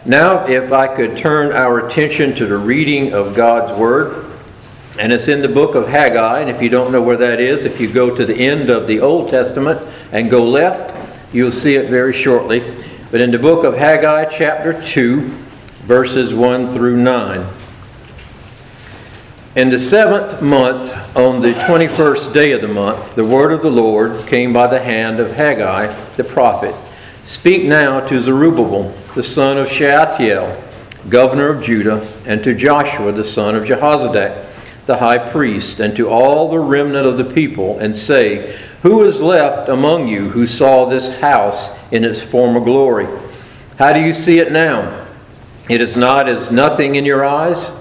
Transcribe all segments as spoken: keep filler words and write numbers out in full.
Now, if I could turn our attention to the reading of God's Word, and it's in the book of Haggai, and if you don't know where that is, if you go to the end of the Old Testament and go left, you'll see it very shortly. But in the book of Haggai, chapter two, verses one through nine. In the seventh month, on the twenty-first day of the month, the word of the Lord came by the hand of Haggai the prophet. Speak now to Zerubbabel, the son of Shealtiel, governor of Judah, and to Joshua, the son of Jehozadak, the high priest, and to all the remnant of the people, and say, Who is left among you who saw this house in its former glory? How do you see it now? It is not as nothing in your eyes?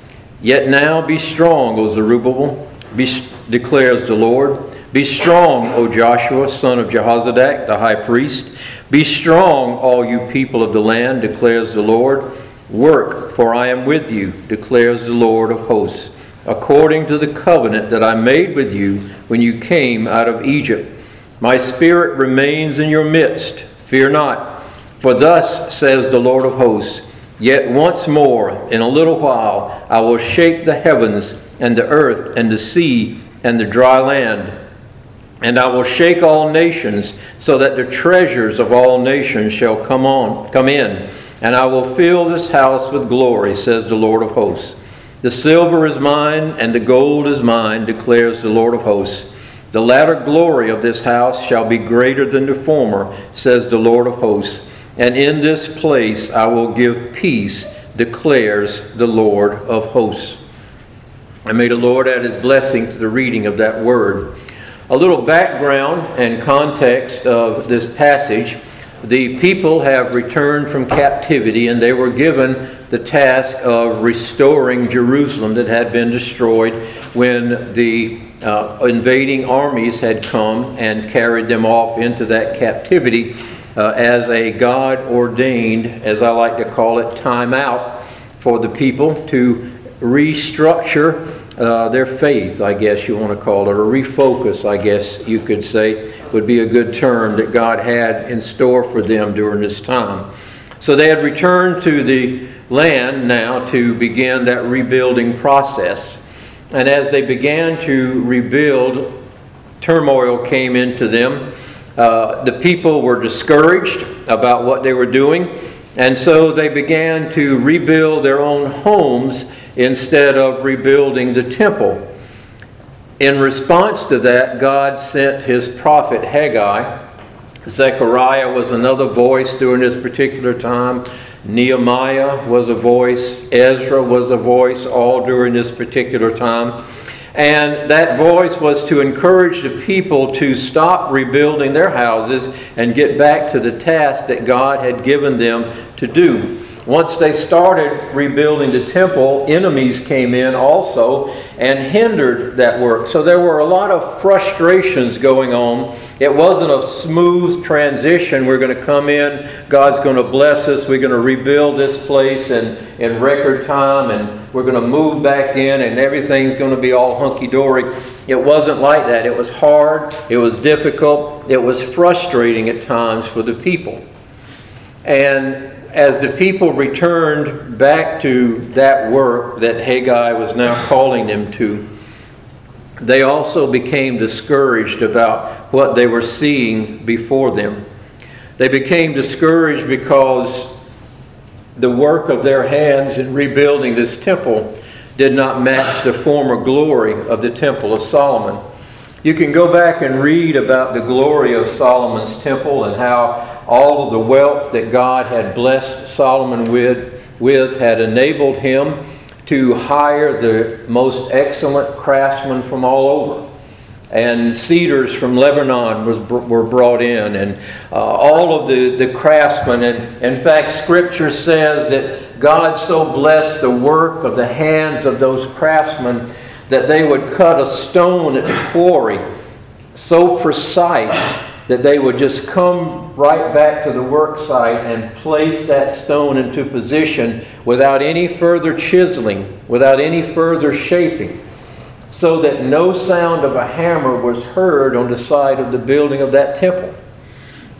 Yet now be strong, O Zerubbabel, be, declares the Lord. Be strong, O Joshua, son of Jehozadak, the high priest. Be strong, all you people of the land, declares the Lord. Work, for I am with you, declares the Lord of hosts, according to the covenant that I made with you when you came out of Egypt. My spirit remains in your midst. Fear not, for thus says the Lord of hosts, Yet once more, in a little while, I will shake the heavens and the earth and the sea and the dry land. And I will shake all nations, so that the treasures of all nations shall come on, come in. And I will fill this house with glory, says the Lord of hosts. The silver is mine, and the gold is mine, declares the Lord of hosts. The latter glory of this house shall be greater than the former, says the Lord of hosts. And in this place I will give peace, declares the Lord of hosts. And may the Lord add his blessing to the reading of that word. A little background and context of this passage. The people have returned from captivity, and they were given the task of restoring Jerusalem that had been destroyed when the uh, invading armies had come and carried them off into that captivity uh, as a God-ordained, as I like to call it, time out for the people to restructure Uh, their faith, I guess you want to call it, or refocus, I guess you could say, would be a good term that God had in store for them during this time. So they had returned to the land now to begin that rebuilding process. And as they began to rebuild, turmoil came into them. Uh, the people were discouraged about what they were doing, and so they began to rebuild their own homes instead of rebuilding the temple. In response to that, God sent his prophet Haggai. Zechariah was another voice during this particular time. Nehemiah was a voice. Ezra was a voice, all during this particular time. And that voice was to encourage the people to stop rebuilding their houses and get back to the task that God had given them to do. Once they started rebuilding the temple, enemies came in also and hindered that work. So there were a lot of frustrations going on. It wasn't a smooth transition. We're going to come in, God's going to bless us, we're going to rebuild this place in, in record time, and we're going to move back in, and everything's going to be all hunky-dory. It wasn't like that. It was hard, it was difficult, it was frustrating at times for the people. And as the people returned back to that work that Haggai was now calling them to, they also became discouraged about what they were seeing before them. They became discouraged because the work of their hands in rebuilding this temple did not match the former glory of the Temple of Solomon. You can go back and read about the glory of Solomon's temple and how all of the wealth that God had blessed Solomon with, with had enabled him to hire the most excellent craftsmen from all over. And cedars from Lebanon was, were brought in, and uh, all of the, the craftsmen. And in fact, Scripture says that God so blessed the work of the hands of those craftsmen that they would cut a stone at the quarry so precise that they would just come right back to the work site and place that stone into position without any further chiseling, without any further shaping, so that no sound of a hammer was heard on the side of the building of that temple.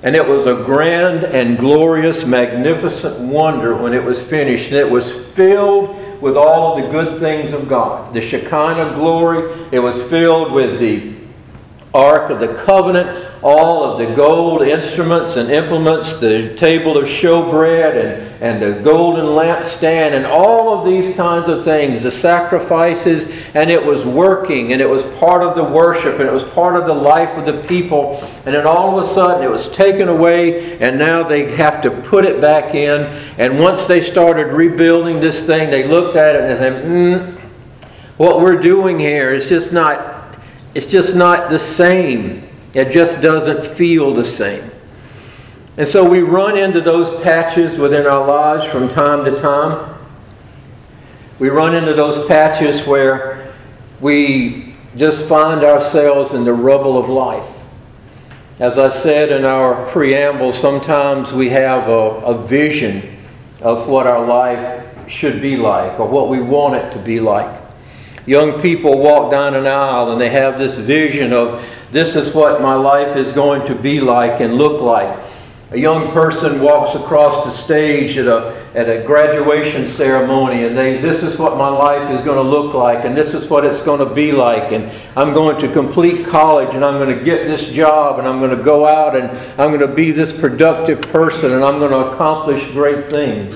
And it was a grand and glorious, magnificent wonder when it was finished. And it was filled with all of the good things of God. The Shekinah glory, it was filled with the Ark of the Covenant, all of the gold instruments and implements, the table of showbread and, and the golden lampstand, and all of these kinds of things, the sacrifices, and it was working, and it was part of the worship, and it was part of the life of the people, and then all of a sudden it was taken away, and now they have to put it back in, and once they started rebuilding this thing, they looked at it and said, mm, what we're doing here is just not It's just not the same. It just doesn't feel the same. And so we run into those patches within our lives from time to time. We run into those patches where we just find ourselves in the rubble of life. As I said in our preamble, sometimes we have a, a vision of what our life should be like or what we want it to be like. Young people walk down an aisle and they have this vision of this is what my life is going to be like and look like. A young person walks across the stage at a at a graduation ceremony and they this is what my life is going to look like and this is what it's going to be like, and I'm going to complete college and I'm going to get this job and I'm going to go out and I'm going to be this productive person and I'm going to accomplish great things.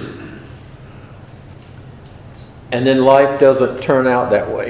And then life doesn't turn out that way.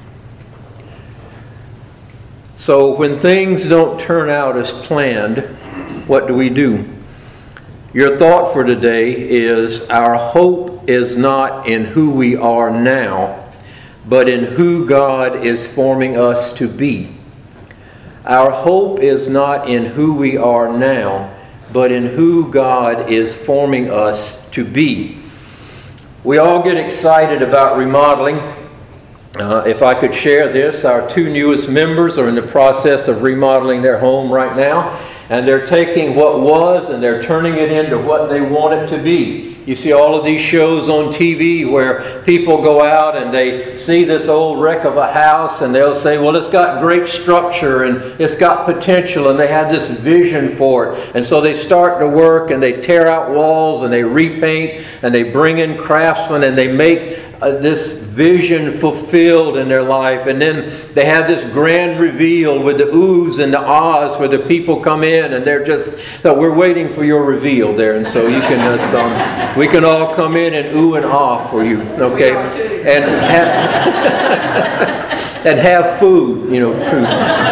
So when things don't turn out as planned, what do we do? Your thought for today is our hope is not in who we are now, but in who God is forming us to be. Our hope is not in who we are now, but in who God is forming us to be. We all get excited about remodeling. Uh, if I could share this, our two newest members are in the process of remodeling their home right now, and they're taking what was and they're turning it into what they want it to be. You see all of these shows on T V where people go out and they see this old wreck of a house and they'll say, well, it's got great structure and it's got potential, and they have this vision for it. And so they start to work and they tear out walls and they repaint and they bring in craftsmen and they make Uh, this vision fulfilled in their life, and then they have this grand reveal with the oohs and the ahs where the people come in and they're just so we're waiting for your reveal there, and so you can just, um, we can all come in and ooh and ah for you, okay, and have and have food, you know, food.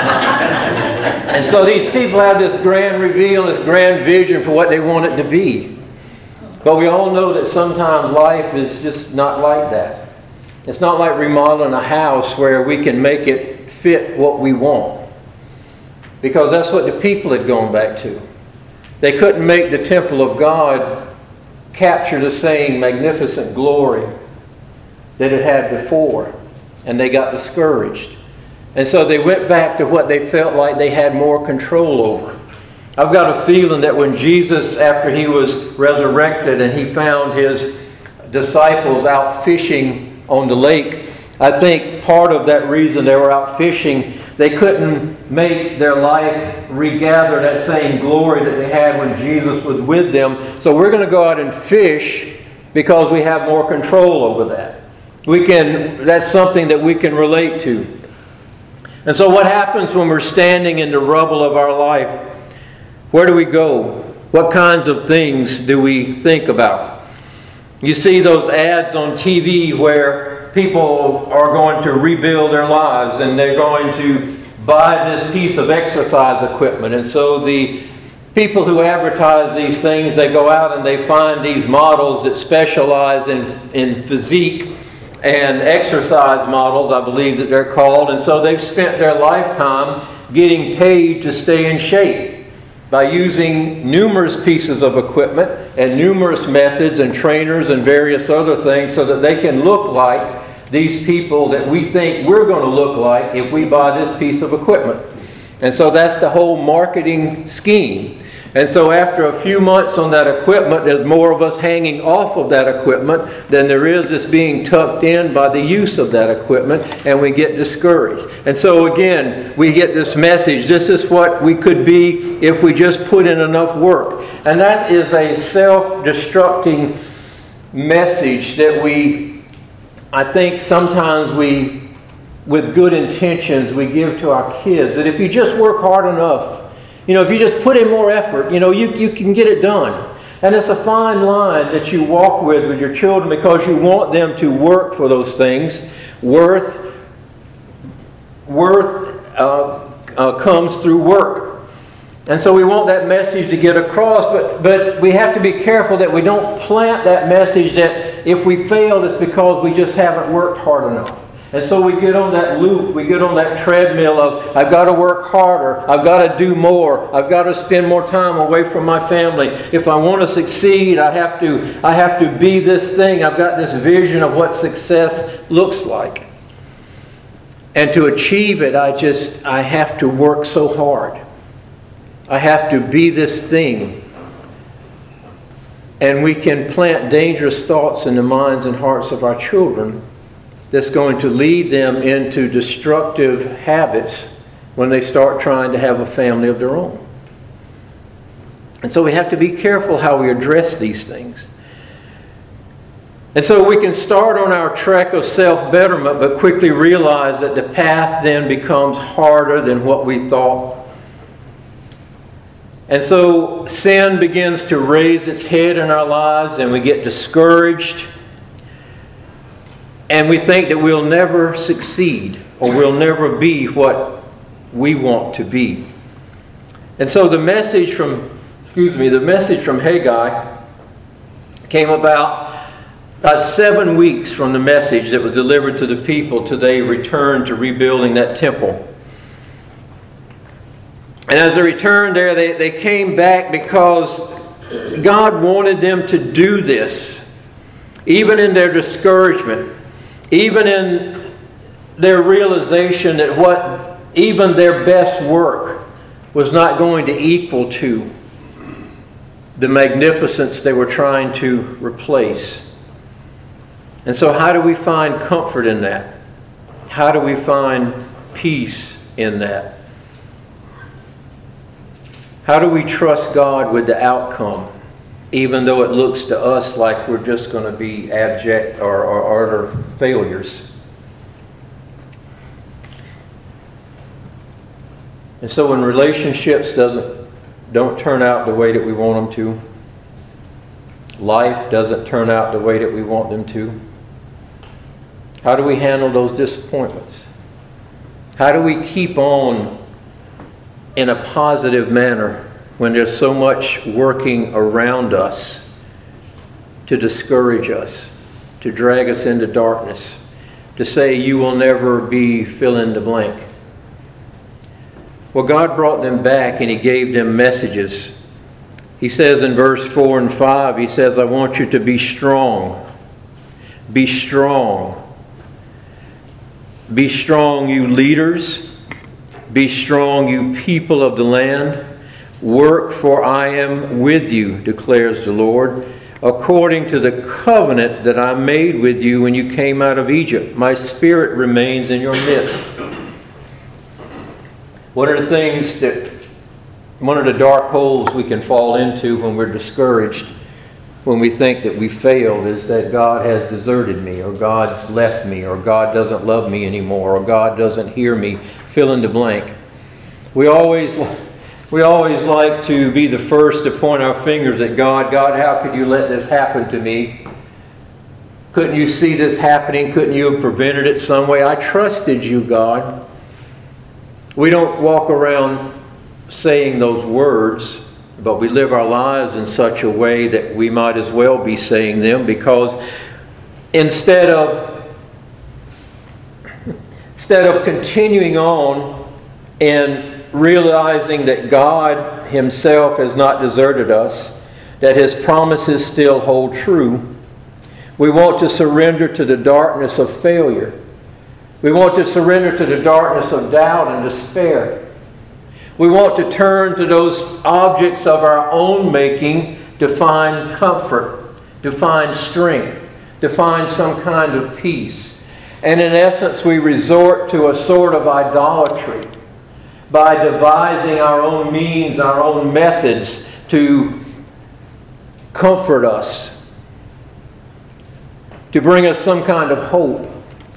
And so these people have this grand reveal, this grand vision for what they want it to be. But we all know that sometimes life is just not like that. It's not like remodeling a house where we can make it fit what we want. Because that's what the people had gone back to. They couldn't make the temple of God capture the same magnificent glory that it had before. And they got discouraged. And so they went back to what they felt like they had more control over. I've got a feeling that when Jesus, after he was resurrected and he found his disciples out fishing on the lake, I think part of that reason they were out fishing, they couldn't make their life regather that same glory that they had when Jesus was with them. So we're going to go out and fish because we have more control over that. We can, that's something that we can relate to. And so what happens when we're standing in the rubble of our life? Where do we go? What kinds of things do we think about? You see those ads on T V where people are going to rebuild their lives and they're going to buy this piece of exercise equipment. And so the people who advertise these things, they go out and they find these models that specialize in, in physique and exercise models, I believe that they're called. And so they've spent their lifetime getting paid to stay in shape by using numerous pieces of equipment and numerous methods and trainers and various other things so that they can look like these people that we think we're going to look like if we buy this piece of equipment. And so that's the whole marketing scheme. And so after a few months on that equipment, there's more of us hanging off of that equipment than there is just being tucked in by the use of that equipment, and we get discouraged. And so again, we get this message, this is what we could be if we just put in enough work. And that is a self-destructing message that we, I think sometimes we, with good intentions, we give to our kids, that if you just work hard enough, you know, if you just put in more effort, you know, you, you can get it done. And it's a fine line that you walk with with your children because you want them to work for those things. Worth, worth uh, uh, comes through work. And so we want that message to get across, but, but we have to be careful that we don't plant that message that if we failed, it's because we just haven't worked hard enough. And so we get on that loop, we get on that treadmill of, I've got to work harder, I've got to do more, I've got to spend more time away from my family. If I want to succeed, I have to, I have to be this thing. I've got this vision of what success looks like. And to achieve it, I just, I have to work so hard. I have to be this thing. And we can plant dangerous thoughts in the minds and hearts of our children that's going to lead them into destructive habits when they start trying to have a family of their own. And so we have to be careful how we address these things. And so we can start on our trek of self-betterment, but quickly realize that the path then becomes harder than what we thought. And so sin begins to raise its head in our lives, and we get discouraged. And we think that we'll never succeed, or we'll never be what we want to be. And so the message from, excuse me, the message from Haggai came about about seven weeks from the message that was delivered to the people till they returned to rebuilding that temple. And as they returned there, they, they came back because God wanted them to do this, even in their discouragement. Even in their realization that what even their best work was not going to equal to the magnificence they were trying to replace. And so how do we find comfort in that? How do we find peace in that? How do we trust God with the outcome, even though it looks to us like we're just going to be abject or, or utter failures? And so when relationships doesn't don't turn out the way that we want them to, life doesn't turn out the way that we want them to, how do we handle those disappointments? How do we keep on in a positive manner when there's so much working around us to discourage us, to drag us into darkness, to say you will never be fill in the blank? Well, God brought them back and He gave them messages. He says in verse four and five, He says, I want you to be strong. Be strong. Be strong, you leaders. Be strong, you people of the land. Work, for I am with you, declares the Lord, according to the covenant that I made with you when you came out of Egypt. My Spirit remains in your midst. One of the things that, one of the dark holes we can fall into when we're discouraged, when we think that we failed, is that God has deserted me, or God's left me, or God doesn't love me anymore, or God doesn't hear me, fill in the blank. We always... We always like to be the first to point our fingers at God. God, how could you let this happen to me? Couldn't you see this happening? Couldn't you have prevented it some way? I trusted you, God. We don't walk around saying those words, but we live our lives in such a way that we might as well be saying them, because instead of instead of continuing on and realizing that God Himself has not deserted us, that His promises still hold true, we want to surrender to the darkness of failure. We want to surrender to the darkness of doubt and despair. We want to turn to those objects of our own making to find comfort, to find strength, to find some kind of peace. And in essence, we resort to a sort of idolatry by devising our own means, our own methods to comfort us, to bring us some kind of hope,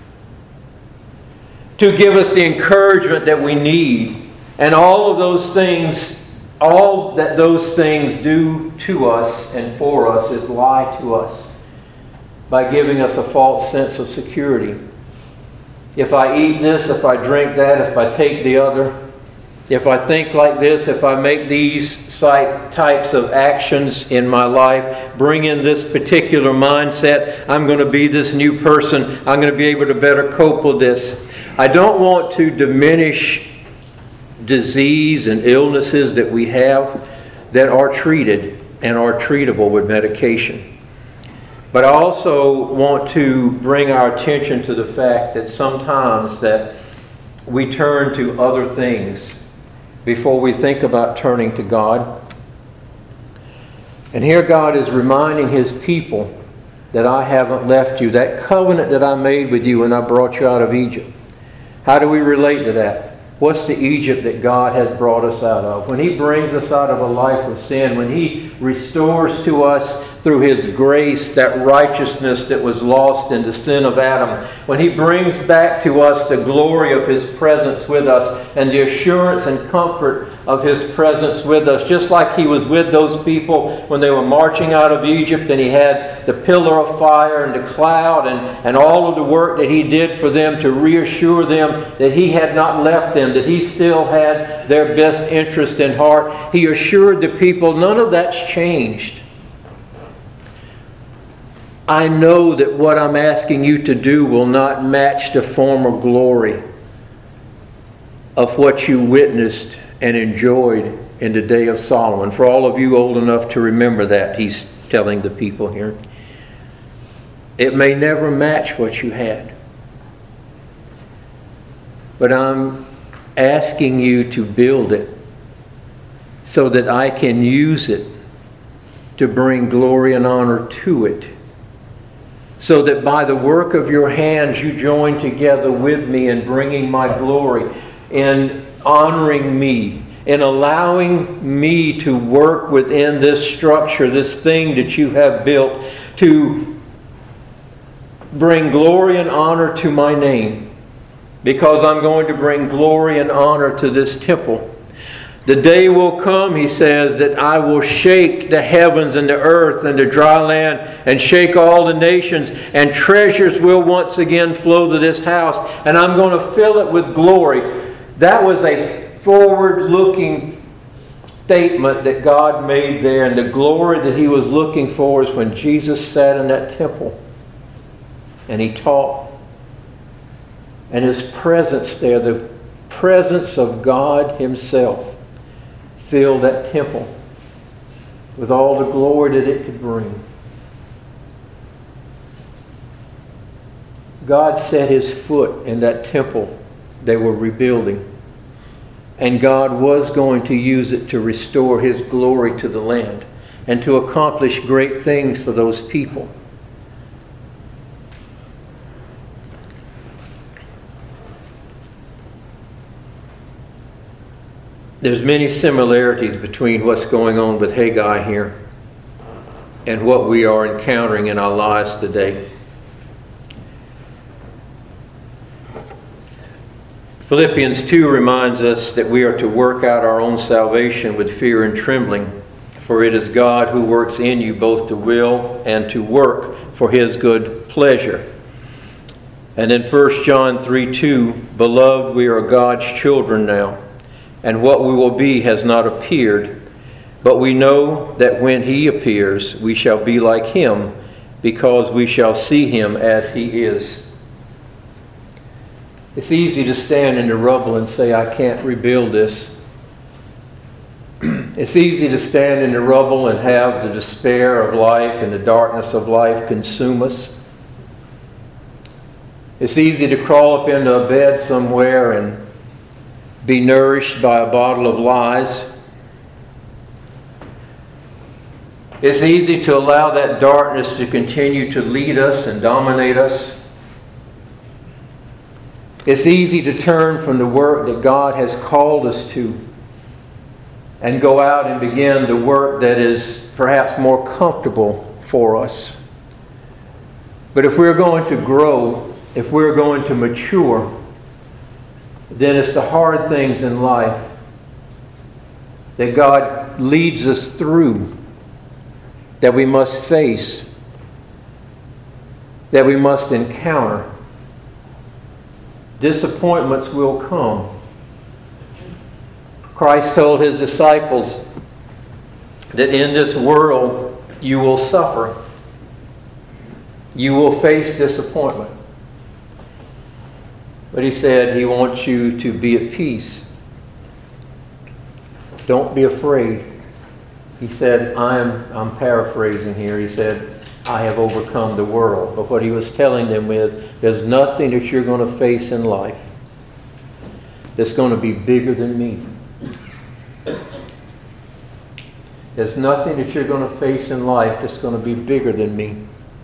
to give us the encouragement that we need. And all of those things, all that those things do to us and for us is lie to us by giving us a false sense of security. If I eat this, if I drink that, if I take the other, if I think like this, if I make these types of actions in my life, bring in this particular mindset, I'm going to be this new person, I'm going to be able to better cope with this. I don't want to diminish disease and illnesses that we have that are treated and are treatable with medication. But I also want to bring our attention to the fact that sometimes that we turn to other things before we think about turning to God. And here God is reminding His people that I haven't left you. That covenant that I made with you when I brought you out of Egypt. How do we relate to that? What's the Egypt that God has brought us out of? When He brings us out of a life of sin, when He restores to us through His grace that righteousness that was lost in the sin of Adam, when He brings back to us the glory of His presence with us and the assurance and comfort of His presence with us, just like He was with those people when they were marching out of Egypt and He had the pillar of fire and the cloud and, and all of the work that He did for them to reassure them that He had not left them, that He still had their best interest in heart. He assured the people, none of that's changed. I know that what I'm asking you to do will not match the former glory of what you witnessed and enjoyed in the day of Solomon. For all of you old enough to remember that, He's telling the people here. It may never match what you had. But I'm asking you to build it so that I can use it to bring glory and honor to it. So that by the work of your hands you join together with me in bringing my glory, in honoring me, in allowing me to work within this structure, this thing that you have built, to bring glory and honor to my name. Because I'm going to bring glory and honor to this temple. The day will come, He says, that I will shake the heavens and the earth and the dry land and shake all the nations, and treasures will once again flow to this house, and I'm going to fill it with glory. That was a forward-looking statement that God made there, and the glory that He was looking for is when Jesus sat in that temple and He taught. And His presence there, the presence of God Himself, filled that temple with all the glory that it could bring. God set His foot in that temple they were rebuilding. And God was going to use it to restore His glory to the land and to accomplish great things for those people. There's many similarities between what's going on with Haggai here and what we are encountering in our lives today. Philippians two reminds us that we are to work out our own salvation with fear and trembling, for it is God who works in you both to will and to work for His good pleasure. And in First John three two, Beloved, we are God's children now, and what we will be has not appeared, but we know that when He appears, we shall be like Him, because we shall see Him as He is. It's easy to stand in the rubble and say, I can't rebuild this. It's easy to stand in the rubble and have the despair of life and the darkness of life consume us. It's easy to crawl up into a bed somewhere and be nourished by a bottle of lies. It's easy to allow that darkness to continue to lead us and dominate us. It's easy to turn from the work that God has called us to and go out and begin the work that is perhaps more comfortable for us. But if we're going to grow, if we're going to mature, then it's the hard things in life that God leads us through that we must face, that we must encounter. Disappointments will come. Christ told His disciples that in this world you will suffer. You will face disappointment. But He said He wants you to be at peace. Don't be afraid. He said, I am, I'm paraphrasing here, He said, I have overcome the world. But what He was telling them is, there's nothing that you're going to face in life that's going to be bigger than me. There's nothing that you're going to face in life that's going to be bigger than me.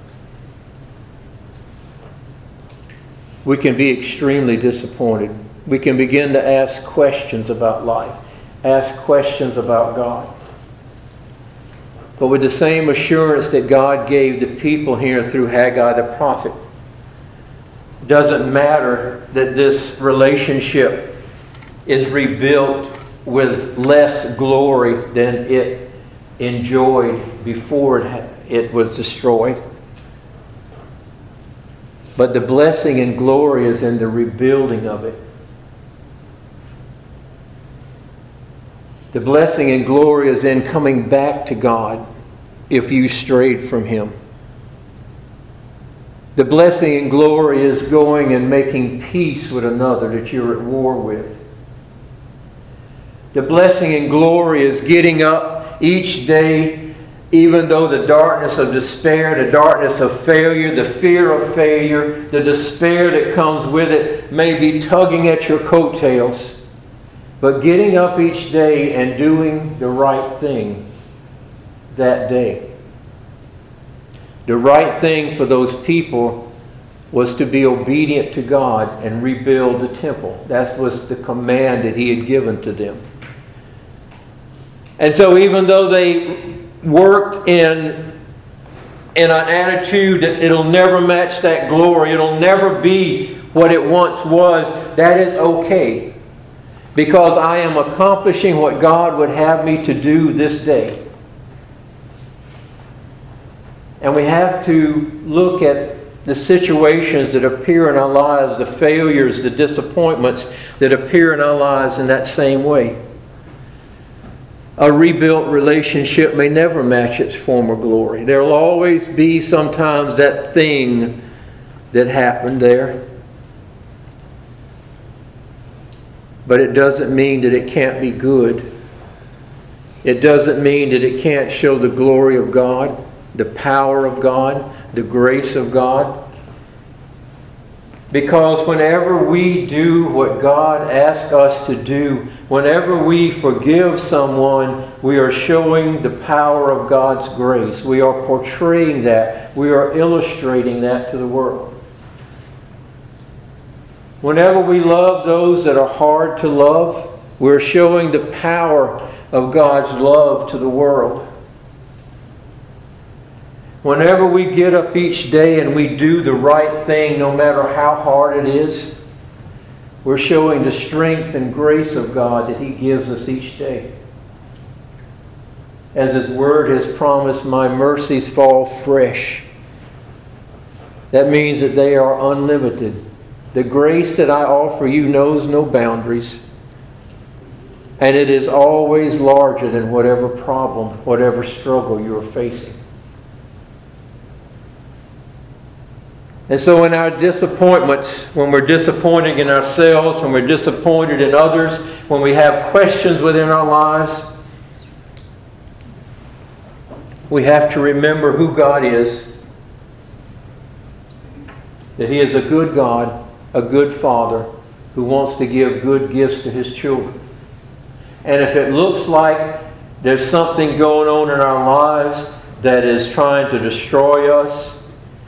We can be extremely disappointed. We can begin to ask questions about life, ask questions about God. But with the same assurance that God gave the people here through Haggai the prophet, it doesn't matter that this relationship is rebuilt with less glory than it enjoyed before it, it was destroyed. But the blessing and glory is in the rebuilding of it. The blessing and glory is in coming back to God if you strayed from Him. The blessing and glory is going and making peace with another that you're at war with. The blessing and glory is getting up each day, even though the darkness of despair, the darkness of failure, the fear of failure, the despair that comes with it may be tugging at your coattails. But getting up each day and doing the right thing that day. The right thing for those people was to be obedient to God and rebuild the temple. That was the command that He had given to them. And so even though they worked in, in an attitude that it'll never match that glory, it'll never be what it once was, that is okay. Because I am accomplishing what God would have me to do this day. And we have to look at the situations that appear in our lives, the failures, the disappointments that appear in our lives in that same way. A rebuilt relationship may never match its former glory. There will always be sometimes that thing that happened there. But it doesn't mean that it can't be good. It doesn't mean that it can't show the glory of God, the power of God, the grace of God. Because whenever we do what God asks us to do, whenever we forgive someone, we are showing the power of God's grace. We are portraying that. We are illustrating that to the world. Whenever we love those that are hard to love, we're showing the power of God's love to the world. Whenever we get up each day and we do the right thing, no matter how hard it is, we're showing the strength and grace of God that He gives us each day. As His Word has promised, my mercies fall fresh. That means that they are unlimited. The grace that I offer you knows no boundaries. And it is always larger than whatever problem, whatever struggle you are facing. And so in our disappointments, when we're disappointed in ourselves, when we're disappointed in others, when we have questions within our lives, we have to remember who God is. That He is a good God, a good Father, who wants to give good gifts to His children. And if it looks like there's something going on in our lives that is trying to destroy us,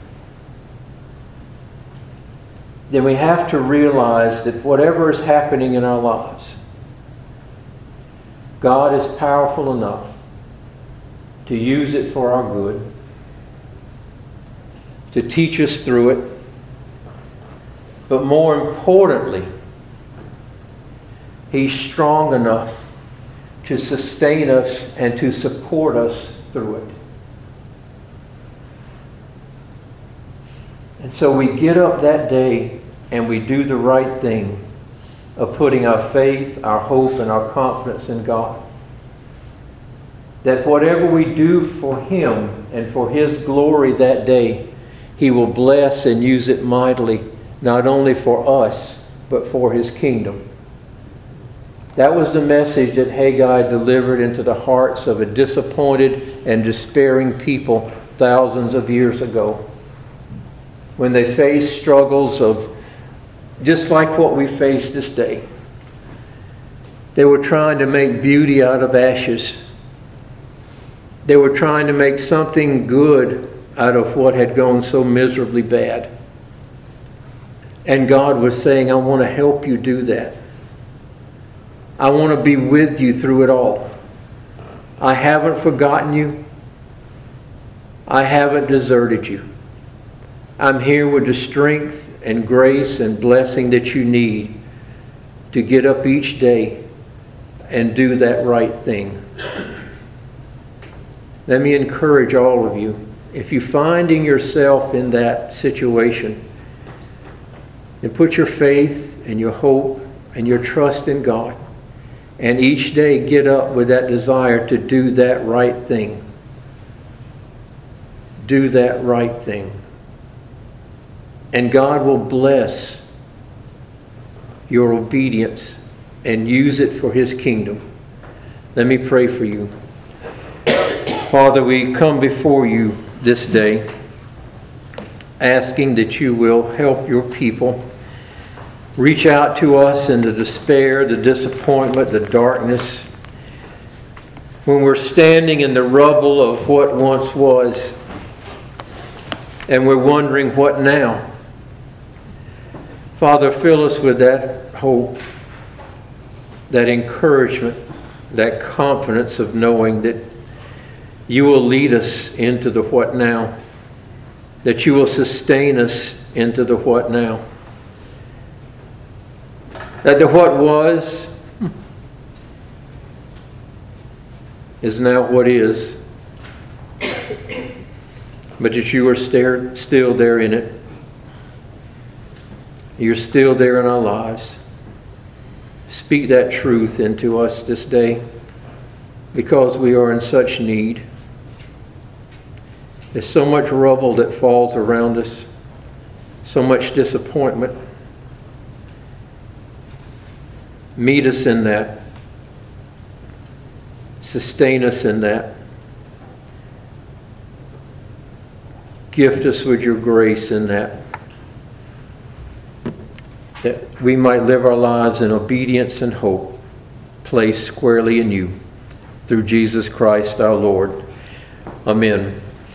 then we have to realize that whatever is happening in our lives, God is powerful enough to use it for our good, to teach us through it, but more importantly, He's strong enough to sustain us and to support us through it. And so we get up that day and we do the right thing of putting our faith, our hope, and our confidence in God. That whatever we do for Him and for His glory that day, He will bless and use it mightily, not only for us, but for His kingdom. That was the message that Haggai delivered into the hearts of a disappointed and despairing people thousands of years ago, when they faced struggles of just like what we face this day. They were trying to make beauty out of ashes. They were trying to make something good out of what had gone so miserably bad. And God was saying, I want to help you do that. I want to be with you through it all. I haven't forgotten you. I haven't deserted you. I'm here with the strength and grace and blessing that you need to get up each day and do that right thing. Let me encourage all of you, if you're finding yourself in that situation, then put your faith and your hope and your trust in God. And each day get up with that desire to do that right thing. Do that right thing. And God will bless your obedience and use it for His kingdom. Let me pray for you. Father, we come before you this day asking that you will help your people. Reach out to us in the despair, the disappointment, the darkness. When we're standing in the rubble of what once was, and we're wondering what now. Father, fill us with that hope, that encouragement, that confidence of knowing that you will lead us into the what now, that you will sustain us into the what now. That the what was is now what is. But that you are stare, still there in it. You're still there in our lives. Speak that truth into us this day, because we are in such need. There's so much rubble that falls around us, so much disappointment. Meet us in that. Sustain us in that. Gift us with your grace in that. That we might live our lives in obedience and hope, placed squarely in you. Through Jesus Christ our Lord. Amen.